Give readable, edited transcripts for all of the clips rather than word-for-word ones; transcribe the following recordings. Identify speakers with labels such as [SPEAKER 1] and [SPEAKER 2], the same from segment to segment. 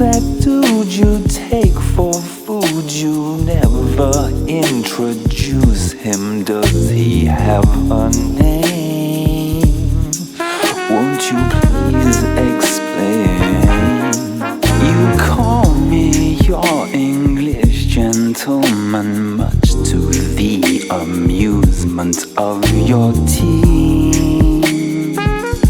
[SPEAKER 1] that dude you take for food? You never introduce him. Does he have a name? Won't you please explain? You call me your English gentleman, much to the amusement of your team.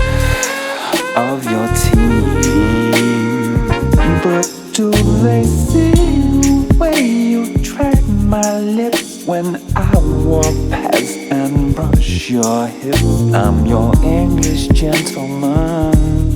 [SPEAKER 1] But do they see the way you track my lips when I walk past and brush your hips? I'm your English gentleman.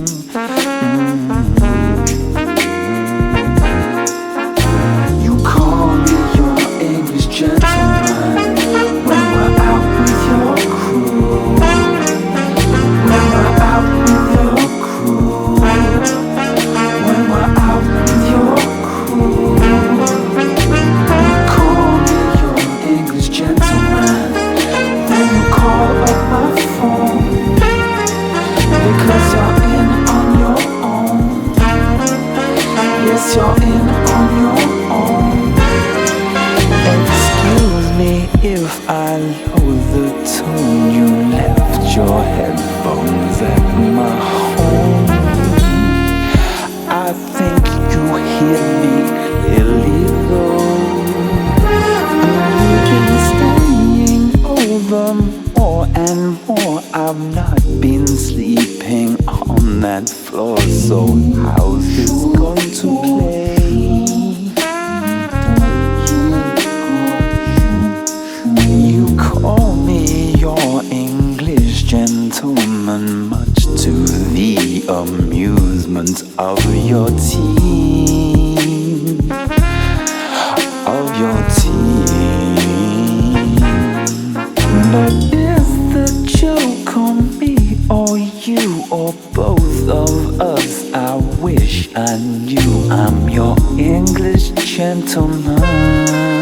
[SPEAKER 1] You call me your English gentleman when we're out with your crew. When we're out with your crew. When we're out with your crew. You call me your English gentleman. Then you call up my phone because you're in on your own. Yes, you're in on your own. Excuse me if I lower the tone. You left your headphones at my home. I think you hear me clearly though. You've been staying over more and more. I've not been sleeping on that floor. So how's this going to play? You call me your English gentleman, much to the amusement of your team. But is the joke on me or you or both of us? I wish I knew. I'm your English gentleman.